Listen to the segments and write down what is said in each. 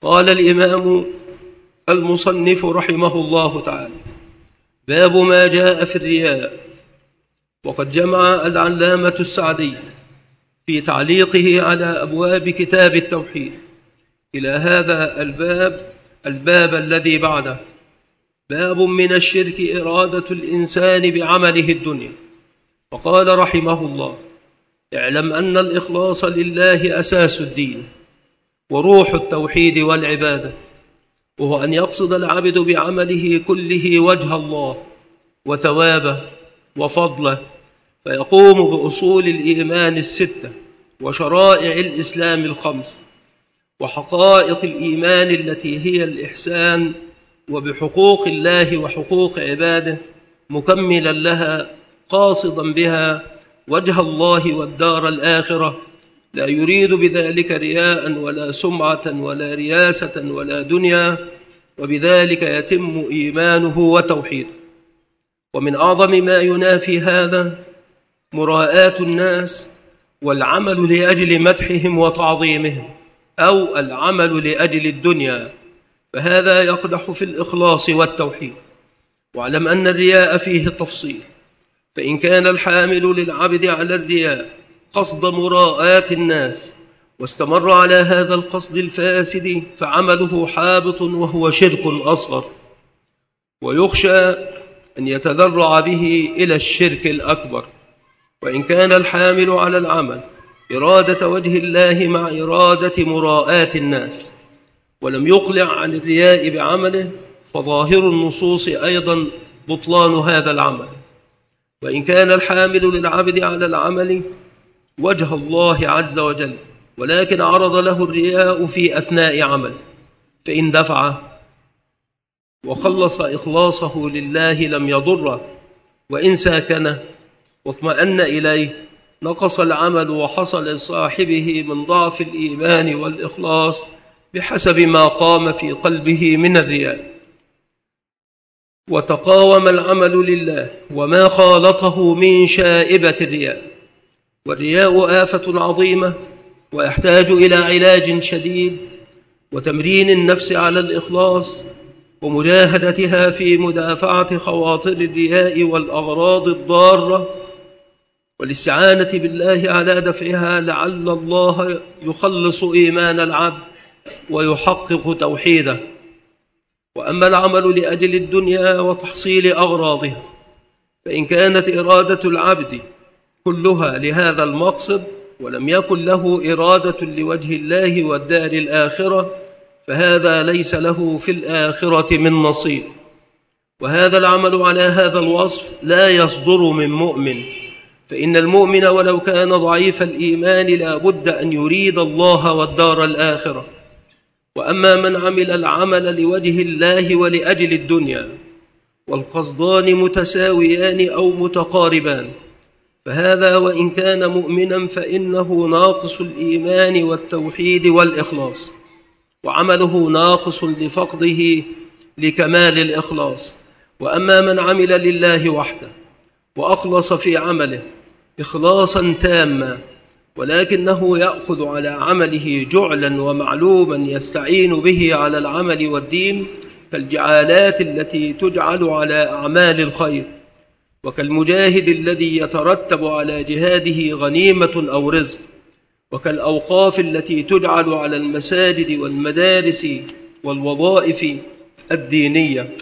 قال الإمام المصنف رحمه الله تعالى: باب ما جاء في الرياء. وقد جمع العلامة السعدي في تعليقه على أبواب كتاب التوحيد إلى هذا الباب الذي بعده: باب من الشرك إرادة الإنسان بعمله الدنيا. وقال رحمه الله: اعلم أن الإخلاص لله أساس الدين وروح التوحيد والعبادة، وهو أن يقصد العبد بعمله كله وجه الله وثوابه وفضله، فيقوم بأصول الإيمان الستة وشرائع الإسلام الخمس وحقائق الإيمان التي هي الإحسان، وبحقوق الله وحقوق عباده، مكملا لها قاصدا بها وجه الله والدار الآخرة، لا يريد بذلك رياء ولا سمعة ولا رياسة ولا دنيا، وبذلك يتم إيمانه وتوحيده. ومن أعظم ما ينافي هذا مراءاة الناس والعمل لأجل مدحهم وتعظيمهم، أو العمل لأجل الدنيا، فهذا يقدح في الإخلاص والتوحيد. واعلم أن الرياء فيه تفصيل، فإن كان الحامل للعبد على الرياء قصد مراءاة الناس واستمر على هذا القصد الفاسد فعمله حابط وهو شرك أصغر، ويخشى أن يتذرع به إلى الشرك الأكبر. وإن كان الحامل على العمل إرادة وجه الله مع إرادة مراءاة الناس ولم يقلع عن الرياء بعمله، فظاهر النصوص أيضا بطلان هذا العمل. وإن كان الحامل للعبد على العمل وجه الله عز وجل ولكن عرض له الرياء في أثناء عمل، فإن دفعه وخلص إخلاصه لله لم يضره، وإن ساكنه واطمأن إليه نقص العمل وحصل لصاحبه من ضعف الإيمان والإخلاص بحسب ما قام في قلبه من الرياء. وتقاوم العمل لله وما خالطه من شائبة الرياء. والرياء آفة عظيمة ويحتاج إلى علاج شديد وتمرين النفس على الإخلاص ومجاهدتها في مدافعة خواطر الرياء والأغراض الضارة، والاستعانة بالله على دفعها لعل الله يخلص إيمان العبد ويحقق توحيده. وأما العمل لأجل الدنيا وتحصيل أغراضها، فإن كانت إرادة العبد كلها لهذا المقصد ولم يكن له إرادة لوجه الله والدار الآخرة، فهذا ليس له في الآخرة من نصيب. وهذا العمل على هذا الوصف لا يصدر من مؤمن، فإن المؤمن ولو كان ضعيف الإيمان لا بد أن يريد الله والدار الآخرة. وأما من عمل العمل لوجه الله ولأجل الدنيا والقصدان متساويان أو متقاربان، فهذا وإن كان مؤمنا فإنه ناقص الإيمان والتوحيد والإخلاص، وعمله ناقص لفقده لكمال الإخلاص. وأما من عمل لله وحده وأخلص في عمله إخلاصا تاما، ولكنه يأخذ على عمله جعلا ومعلوما يستعين به على العمل والدين، كالجعالات التي تجعل على أعمال الخير، وكالمجاهد الذي يترتب على جهاده غنيمة أو رزق، وكالأوقاف التي تجعل على المساجد والمدارس والوظائف الدينية.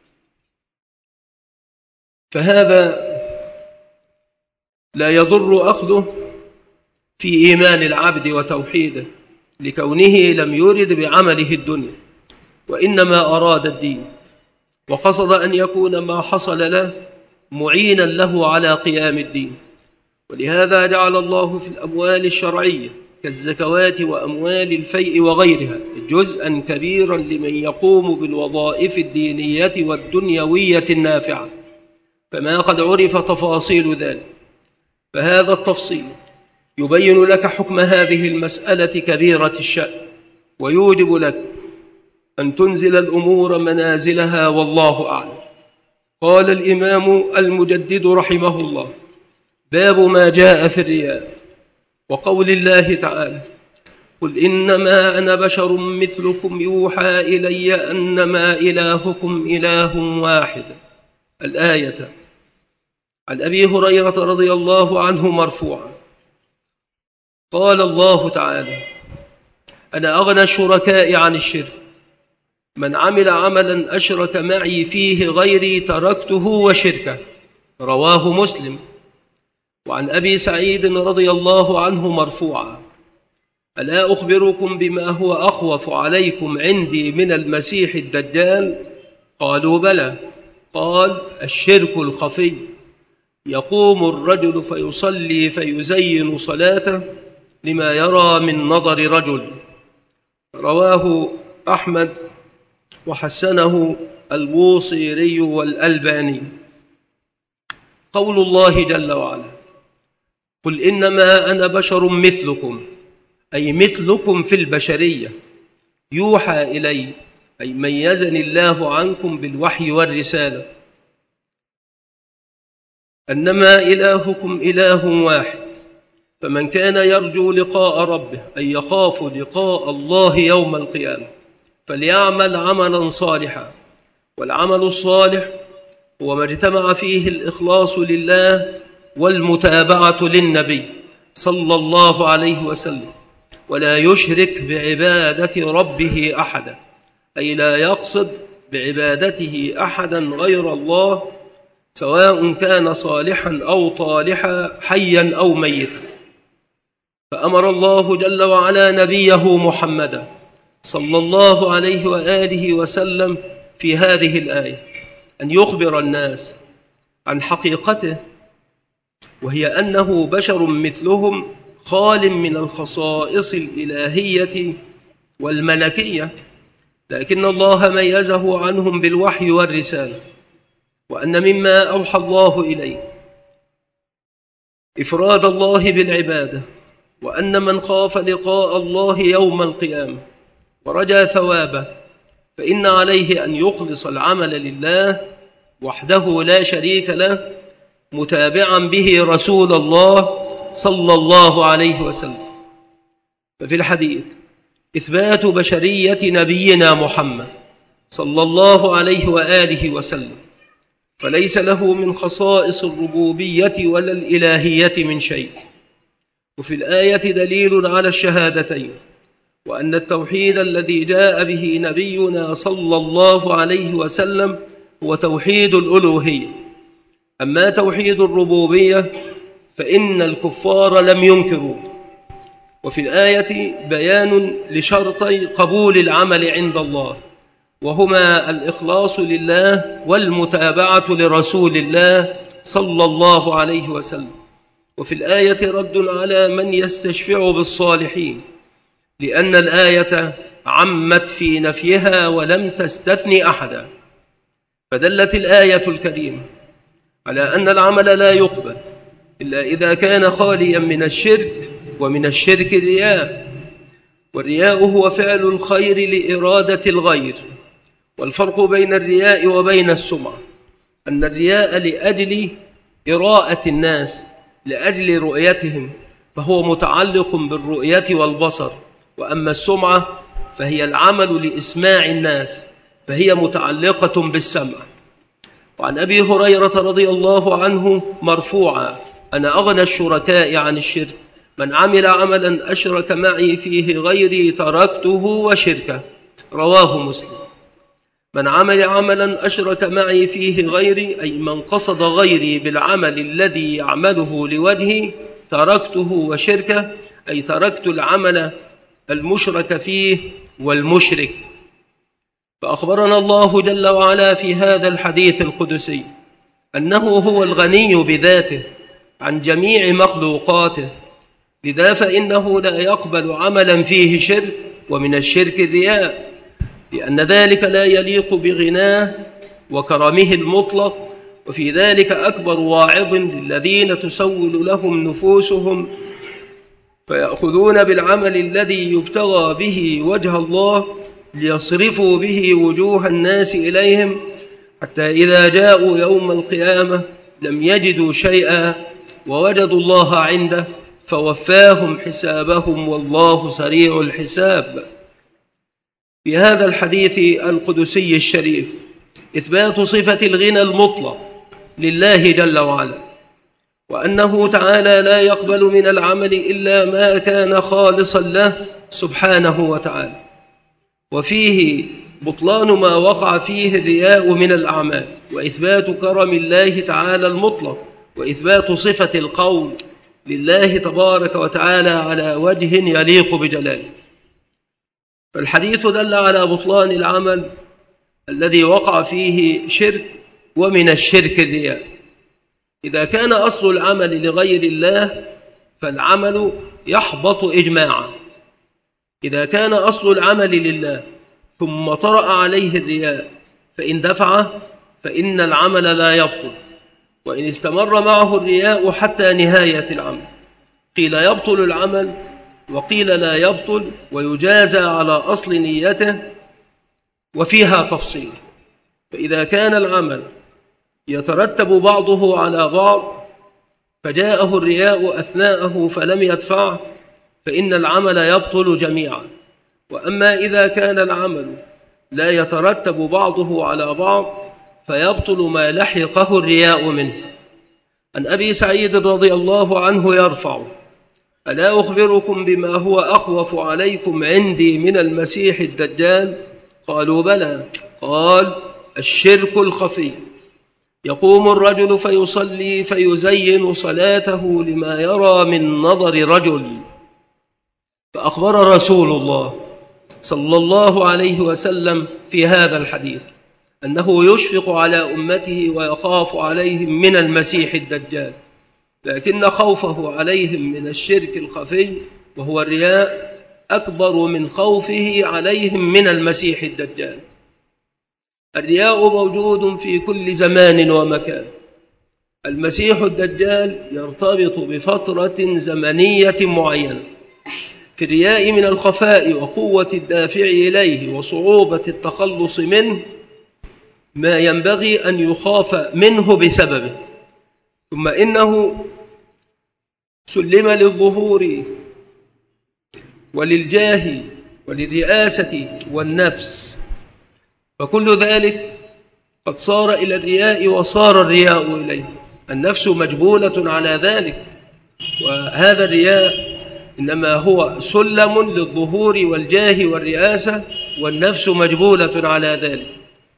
فهذا لا يضر أخذه في إيمان العبد وتوحيده، لكونه لم يرد بعمله الدنيا وإنما أراد الدين، وقصد أن يكون ما حصل له معينا له على قيام الدين. ولهذا جعل الله في الأموال الشرعية كالزكوات وأموال الفيء وغيرها جزءا كبيرا لمن يقوم بالوظائف الدينية والدنيوية النافعة، فما قد عرف تفاصيل ذلك. فهذا التفصيل يبين لك حكم هذه المسألة كبيرة الشأن، ويوجب لك أن تنزل الأمور منازلها، والله أعلم. قال الإمام المجدد رحمه الله: باب ما جاء في الرياء. وقول الله تعالى: قل إنما أنا بشر مثلكم يوحى إلي أنما إلهكم إله واحد. الآية. عن أبي هريرة رضي الله عنه مرفوعا قال الله تعالى: أنا أغنى الشركاء عن الشرك، من عمل عملا أشرك معي فيه غيري تركته وشركه. رواه مسلم. وعن أبي سعيد رضي الله عنه مرفوعا: ألا أخبركم بما هو أخوف عليكم عندي من المسيح الدجال؟ قالوا بلى. قال: الشرك الخفي، يقوم الرجل فيصلي فيزين صلاته لما يرى من نظر رجل. رواه أحمد وحسنه البوصيري والألباني. قول الله جل وعلا: قل إنما أنا بشر مثلكم، أي مثلكم في البشرية، يوحى إلي، أي ميزني الله عنكم بالوحي والرسالة، أنما إلهكم إله واحد، فمن كان يرجو لقاء ربه، أي يخاف لقاء الله يوم القيامة، فليعمل عملا صالحا. والعمل الصالح هو ما اجتمع فيه الإخلاص لله والمتابعة للنبي صلى الله عليه وسلم، ولا يشرك بعبادة ربه أحدا، أي لا يقصد بعبادته أحدا غير الله، سواء كان صالحا أو طالحا، حيا أو ميتا. فأمر الله جل وعلا نبيه محمدا صلى الله عليه وآله وسلم في هذه الآية أن يخبر الناس عن حقيقته، وهي أنه بشر مثلهم، خال من الخصائص الإلهية والملكية، لكن الله ميزه عنهم بالوحي والرسالة، وأن مما أوحى الله إليه إفراد الله بالعبادة، وأن من خاف لقاء الله يوم القيامة ورجى ثوابه فإن عليه أن يخلص العمل لله وحده لا شريك له، متابعا به رسول الله صلى الله عليه وسلم. ففي الحديث إثبات بشرية نبينا محمد صلى الله عليه وآله وسلم، فليس له من خصائص الربوبية ولا الإلهية من شيء. وفي الآية دليل على الشهادتين، وأن التوحيد الذي جاء به نبينا صلى الله عليه وسلم هو توحيد الألوهية. أما توحيد الربوبية فإن الكفار لم ينكروا. وفي الآية بيان لشرطي قبول العمل عند الله، وهما الإخلاص لله والمتابعة لرسول الله صلى الله عليه وسلم. وفي الآية رد على من يستشفع بالصالحين، لأن الآية عمت في نفيها ولم تستثن أحدا. فدلت الآية الكريمة على أن العمل لا يقبل إلا إذا كان خاليا من الشرك، ومن الشرك الرياء، والرياء هو فعل الخير لإرادة الغير. والفرق بين الرياء وبين السمعة أن الرياء لأجل إراءة الناس، لأجل رؤيتهم، فهو متعلق بالرؤية والبصر. وأما السمعة فهي العمل لإسماع الناس، فهي متعلقة بالسمع. وعن أبي هريرة رضي الله عنه مرفوعا: أنا أغنى الشركاء عن الشرك، من عمل عملا أشرك معي فيه غيري تركته وشركه. رواه مسلم. من عمل عملا أشرك معي فيه غيري، أي من قصد غيري بالعمل الذي يعمله لوجهي، تركته وشركه، أي تركت العمل المشرك فيه والمشرك. فأخبرنا الله جل وعلا في هذا الحديث القدسي أنه هو الغني بذاته عن جميع مخلوقاته، لذا فإنه لا يقبل عملا فيه شرك، ومن الشرك الرياء، لأن ذلك لا يليق بغناه وكرمه المطلق. وفي ذلك أكبر واعظ للذين تسول لهم نفوسهم، فيأخذون بالعمل الذي يبتغى به وجه الله ليصرفوا به وجوه الناس إليهم، حتى إذا جاءوا يوم القيامة لم يجدوا شيئا ووجدوا الله عنده، فوفاهم حسابهم والله سريع الحساب. في هذا الحديث القدسي الشريف إثبات صفة الغنى المطلق لله جل وعلا، وأنه تعالى لا يقبل من العمل إلا ما كان خالصا له سبحانه وتعالى، وفيه بطلان ما وقع فيه الرياء من الأعمال، وإثبات كرم الله تعالى المطلق، وإثبات صفة القول لله تبارك وتعالى على وجه يليق بجلاله. فالحديث دل على بطلان العمل الذي وقع فيه شرك، ومن الشرك الرياء. إذا كان أصل العمل لغير الله فالعمل يحبط إجماعا. إذا كان أصل العمل لله ثم طرأ عليه الرياء فإن دفعه فإن العمل لا يبطل، وإن استمر معه الرياء حتى نهاية العمل. قيل يبطل العمل وقيل لا يبطل، ويجازى على أصل نيته، وفيها تفصيل. فإذا كان العمل يترتب بعضه على بعض فجاءه الرياء أثناءه فلم يدفعه فإن العمل يبطل جميعا. وأما إذا كان العمل لا يترتب بعضه على بعض فيبطل ما لحقه الرياء منه. عن أبي سعيد رضي الله عنه يرفع: ألا أخبركم بما هو أخوف عليكم عندي من المسيح الدجال؟ قالوا بلى. قال: الشرك الخفي. يقوم الرجل فيصلي فيزين صلاته لما يرى من نظر رجل. فأخبر رسول الله صلى الله عليه وسلم في هذا الحديث أنه يشفق على أمته ويخاف عليهم من المسيح الدجال، لكن خوفه عليهم من الشرك الخفي وهو الرياء أكبر من خوفه عليهم من المسيح الدجال. الرياء موجود في كل زمان ومكان. المسيح الدجال يرتبط بفترة زمنية معينة. في الرياء من الخفاء وقوة الدافع إليه وصعوبة التخلص منه ما ينبغي أن يخاف منه بسببه، ثم إنه سلم للظهور وللجاه وللرئاسة والنفس، فكل ذلك قد صار إلى الرياء وصار الرياء إليه. النفس مجبولة على ذلك، وهذا الرياء إنما هو سلم للظهور والجاه والرئاسة، والنفس مجبولة على ذلك.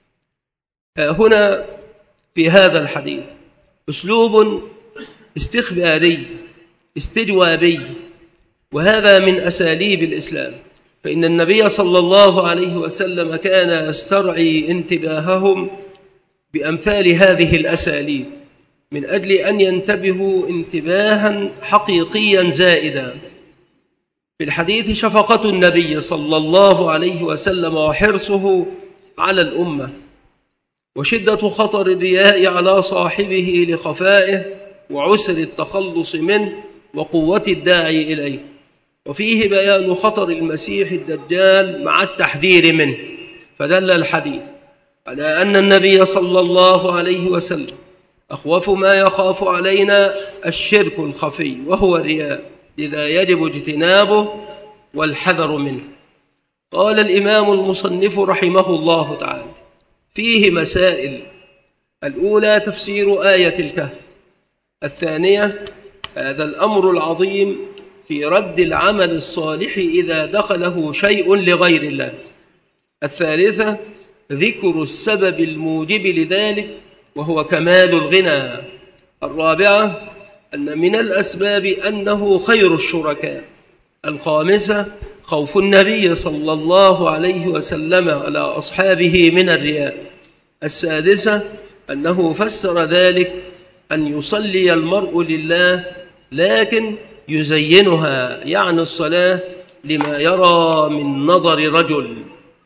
هنا في هذا الحديث أسلوب استخباري استجوابي، وهذا من أساليب الإسلام، فإن النبي صلى الله عليه وسلم كان يسترعي انتباههم بأمثال هذه الأساليب من أجل أن ينتبهوا انتباها حقيقيا زائدا. في الحديث شفقة النبي صلى الله عليه وسلم وحرصه على الأمة، وشدة خطر الرياء على صاحبه لخفائه وعسر التخلص منه وقوة الداعي إليه. وفيه بيان خطر المسيح الدجال مع التحذير منه، فدل الحديث على أن النبي صلى الله عليه وسلم أخوف ما يخاف علينا الشرك الخفي وهو الرياء، لذا يجب اجتنابه والحذر منه. قال الإمام المصنف رحمه الله تعالى: فيه مسائل. الأولى تفسير آية الكهف. الثانية هذا الأمر العظيم في رد العمل الصالح إذا دخله شيء لغير الله. الثالثة ذكر السبب الموجب لذلك وهو كمال الغنى. الرابعة أن من الأسباب أنه خير الشركاء. الخامسة خوف النبي صلى الله عليه وسلم على أصحابه من الرياء. السادسة أنه فسر ذلك أن يصلي المرء لله لكن يزينها، يعني الصلاة، لما يرى من نظر رجل.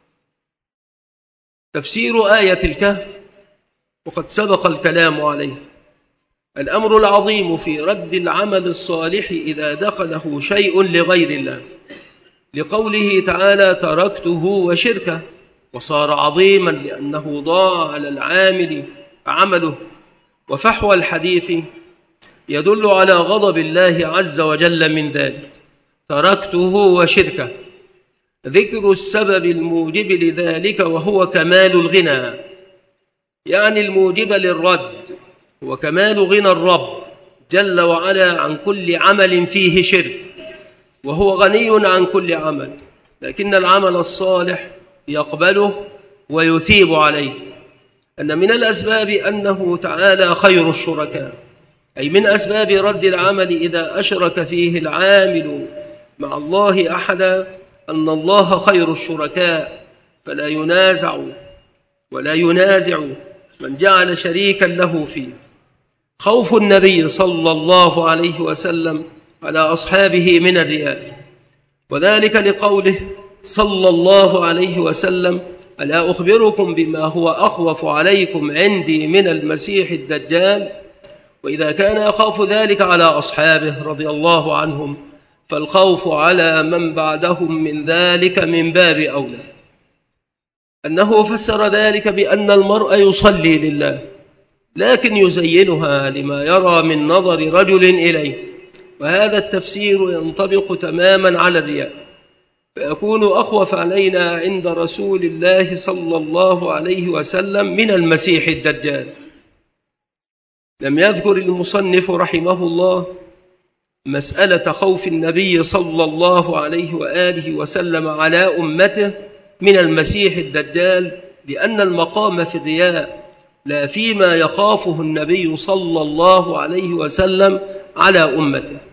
تفسير آية الكهف وقد سبق الكلام عليه. الأمر العظيم في رد العمل الصالح إذا دخله شيء لغير الله، لقوله تعالى: تركته وشركه، وصار عظيما لأنه ضاع على العامل عمله. وفحوى الحديث يدل على غضب الله عز وجل من ذلك: تركته وشركه. ذكر السبب الموجب لذلك وهو كمال الغنى، يعني الموجب للرد، وكمال غنى الرب جل وعلا عن كل عمل فيه شرك، وهو غني عن كل عمل، لكن العمل الصالح يقبله ويثيب عليه. أن من الأسباب أنه تعالى خير الشركاء، أي من أسباب رد العمل إذا أشرك فيه العامل مع الله أحدا أن الله خير الشركاء، فلا ينازع ولا ينازع من جعل شريكا له فيه. خوف النبي صلى الله عليه وسلم على أصحابه من الرياء، وذلك لقوله صلى الله عليه وسلم: ألا أخبركم بما هو أخوف عليكم عندي من المسيح الدجال؟ وإذا كان يخاف ذلك على أصحابه رضي الله عنهم، فالخوف على من بعدهم من ذلك من باب أولى. أنه فسر ذلك بأن المرء يصلي لله، لكن يزينها لما يرى من نظر رجل إليه، وهذا التفسير ينطبق تماما على الرياء، فيكون أخوف علينا عند رسول الله صلى الله عليه وسلم من المسيح الدجال. لم يذكر المصنف رحمه الله مسألة خوف النبي صلى الله عليه وآله وسلم على أمته من المسيح الدجال، لأن المقام في الرياء لا فيما يخافه النبي صلى الله عليه وسلم على أمته.